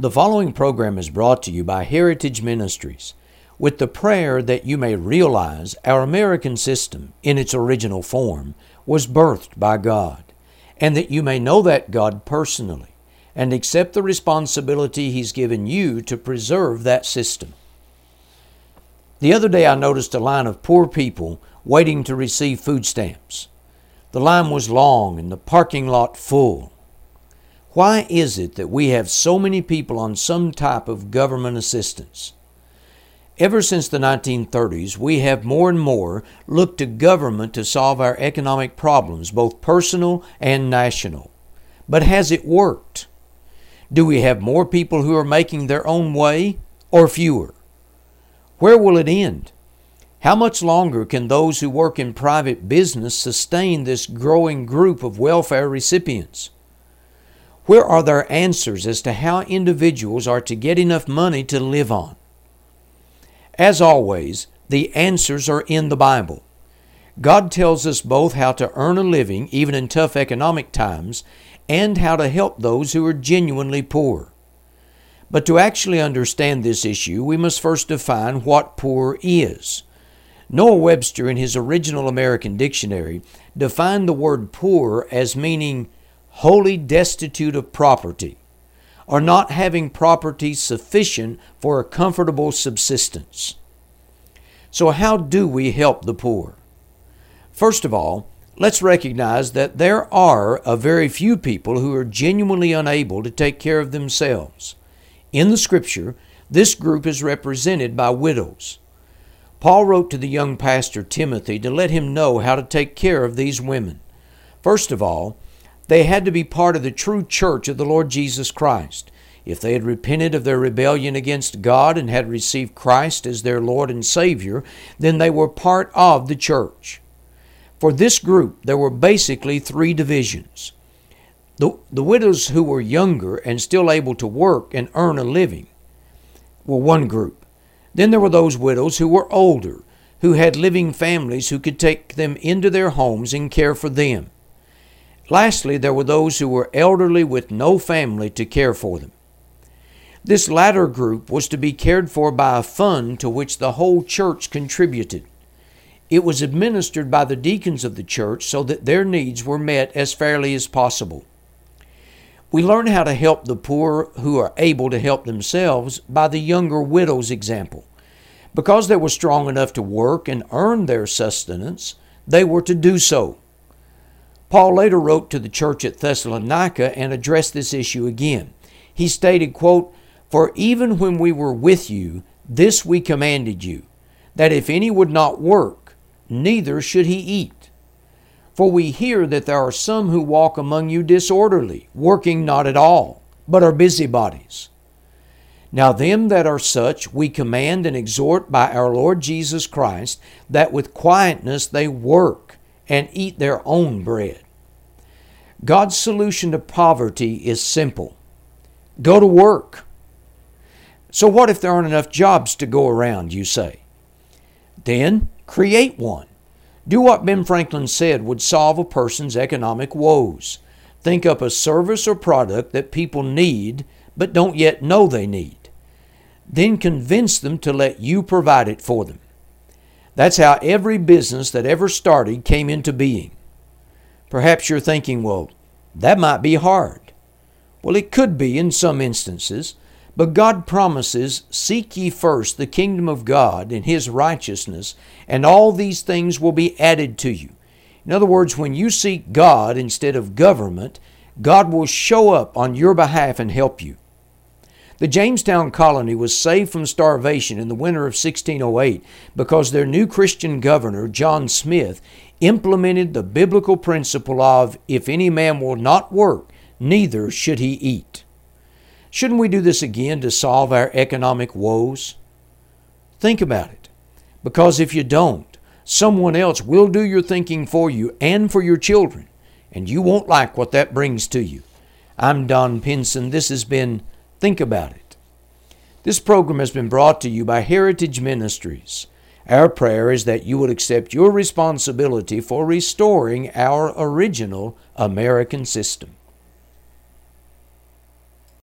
The following program is brought to you by Heritage Ministries, with the prayer that you may realize our American system, in its original form, was birthed by God, and that you may know that God personally and accept the responsibility He's given you to preserve that system. The other day I noticed a line of poor people waiting to receive food stamps. The line was long and the parking lot full. Why is it that we have so many people on some type of government assistance? Ever since the 1930s, we have more and more looked to government to solve our economic problems, both personal and national. But has it worked? Do we have more people who are making their own way, or fewer? Where will it end? How much longer can those who work in private business sustain this growing group of welfare recipients? Where are their answers as to how individuals are to get enough money to live on? As always, the answers are in the Bible. God tells us both how to earn a living, even in tough economic times, and how to help those who are genuinely poor. But to actually understand this issue, we must first define what poor is. Noah Webster, in his original American dictionary, defined the word poor as meaning wholly destitute of property, or not having property sufficient for a comfortable subsistence. So how do we help the poor? First of all, let's recognize that there are a very few people who are genuinely unable to take care of themselves. In the Scripture, this group is represented by widows. Paul wrote to the young pastor Timothy to let him know how to take care of these women. First of all, they had to be part of the true church of the Lord Jesus Christ. If they had repented of their rebellion against God and had received Christ as their Lord and Savior, then they were part of the church. For this group, there were basically three divisions. The widows who were younger and still able to work and earn a living were one group. Then there were those widows who were older, who had living families who could take them into their homes and care for them. Lastly, there were those who were elderly with no family to care for them. This latter group was to be cared for by a fund to which the whole church contributed. It was administered by the deacons of the church so that their needs were met as fairly as possible. We learn how to help the poor who are able to help themselves by the younger widow's example. Because they were strong enough to work and earn their sustenance, they were to do so. Paul later wrote to the church at Thessalonica and addressed this issue again. He stated, quote, "For even when we were with you, this we commanded you, that if any would not work, neither should he eat. For we hear that there are some who walk among you disorderly, working not at all, but are busybodies. Now them that are such we command and exhort by our Lord Jesus Christ, that with quietness they work and eat their own bread." God's solution to poverty is simple. Go to work. So what if there aren't enough jobs to go around, you say? Then create one. Do what Ben Franklin said would solve a person's economic woes. Think up a service or product that people need but don't yet know they need. Then convince them to let you provide it for them. That's how every business that ever started came into being. Perhaps you're thinking, well, that might be hard. Well, it could be in some instances, but God promises, "Seek ye first the kingdom of God and His righteousness, and all these things will be added to you." In other words, when you seek God instead of government, God will show up on your behalf and help you. The Jamestown colony was saved from starvation in the winter of 1608 because their new Christian governor, John Smith, implemented the biblical principle of, "If any man will not work, neither should he eat." Shouldn't we do this again to solve our economic woes? Think about it. Because if you don't, someone else will do your thinking for you and for your children, and you won't like what that brings to you. I'm Don Pinson. This has been Think About It. This program has been brought to you by Heritage Ministries. Our prayer is that you would accept your responsibility for restoring our original American system.